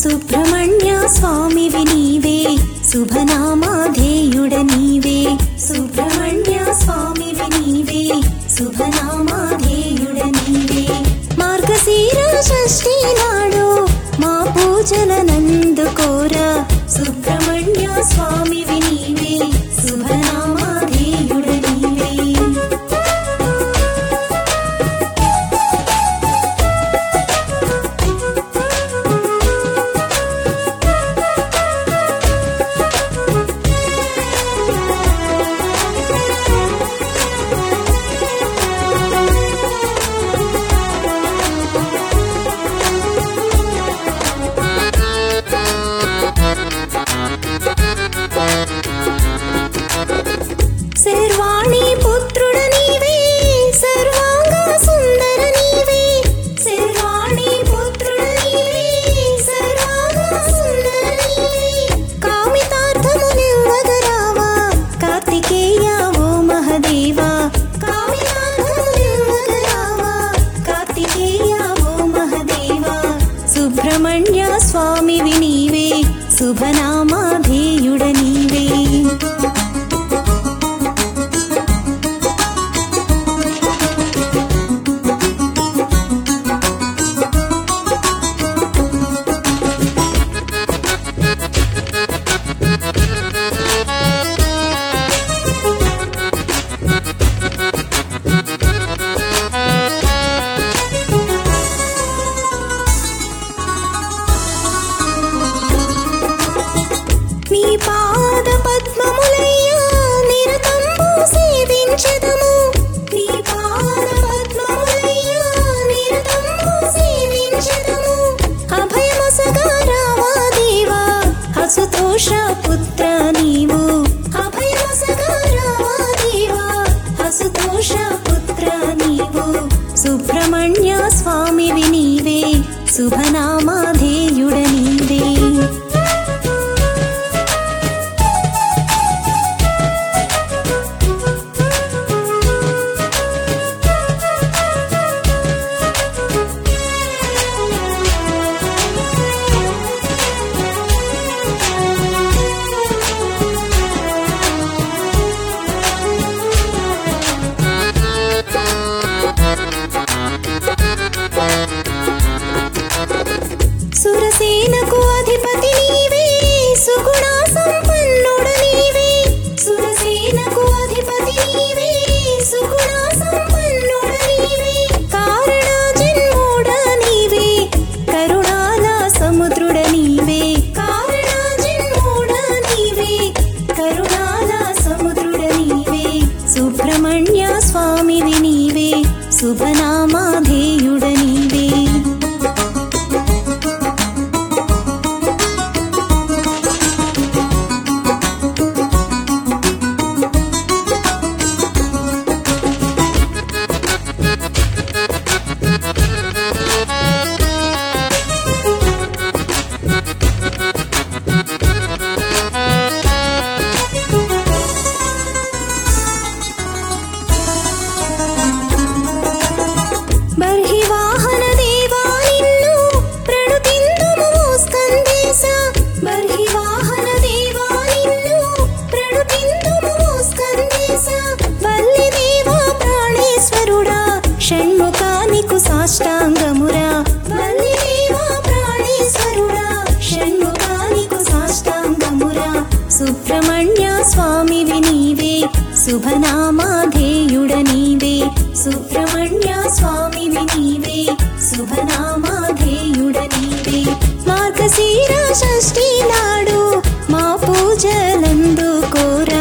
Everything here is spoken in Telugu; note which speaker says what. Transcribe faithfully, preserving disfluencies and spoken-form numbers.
Speaker 1: సుబ్రహ్మణ్య స్వామివి నీవే శుభనామాధేయుడ నీవే సుబ్రహ్మణ్య స్వామివి నీవే శుభనామాధేయుడ నీవే మార్గశీర షష్ఠి నాడు మా పూజలనందుకోరా సుబ్రహ్మణ్య స్వామివి నీవే శుభనామాధేయుడ నీవే శర్వాణి పుత్రుడ నీవే సర్వాంగ సుందర నీవే శర్వాణి పుత్రుడ నీవే సర్వాంగ సుందర నీవే కామితార్థములివ్వగరావా కార్తికేయ ఓ మహదేవా కామితార్థములివ్వగరావా కార్తికేయ ఓ మహదేవా సుబ్రహ్మణ్య స్వామివి నీవే శుభనామాధేయుడ నీవే నీ పాద పద్మములయ్యా నిరతంబు సేవించెదము నీ పాద పద్మములయ్యా నిరతంబు సేవించెదము అభయమొసగా రావా దేవా అసుతోష పుత్ర నీవు అభయమొసగా రావా దేవా అసుతోష పుత్ర నీవు సుబ్రహ్మణ్య స్వామివి నీవే శుభనామాధేయుడ నీవే సురసేనకు అధిపతి నీవే సుగుణ సంపన్నుడ నీవే సురసేనకు అధిపతి నీవే సుగుణ సంపన్నుడ నీవే కారణ జన్ముడ నీవే కరుణాల సముద్రుడ నీవే కారణ జన్ముడ నీవే కరుణాల సముద్రుడ నీవే సుబ్రహ్మణ్య స్వామివి నీవే శుభనామాధేయుడ నీవే బర్హివాహన దేవా నిన్ను ప్రణుతిందుము స్కందేశ బర్హివాహన దేవా నిన్ను ప్రణుతిందుము స్కందేశ వల్లి దేవా ప్రాణేశ్వరుడా షణ్ముఖానికు సాష్టాంగమురా వల్లి దేవా ప్రాణేశ్వరుడా షణ్ముఖానికు సాష్టాంగమురా సుబ్రహ్మణ్య స్వామివి నీవే శుభనామాధేయుడ నీవే సుబ్రహ్మణ్య స్వామివి నీవే శుభనామాధేయుడ నీవే మార్గశీర షష్ఠి నాడు మా పూజలందుకోరా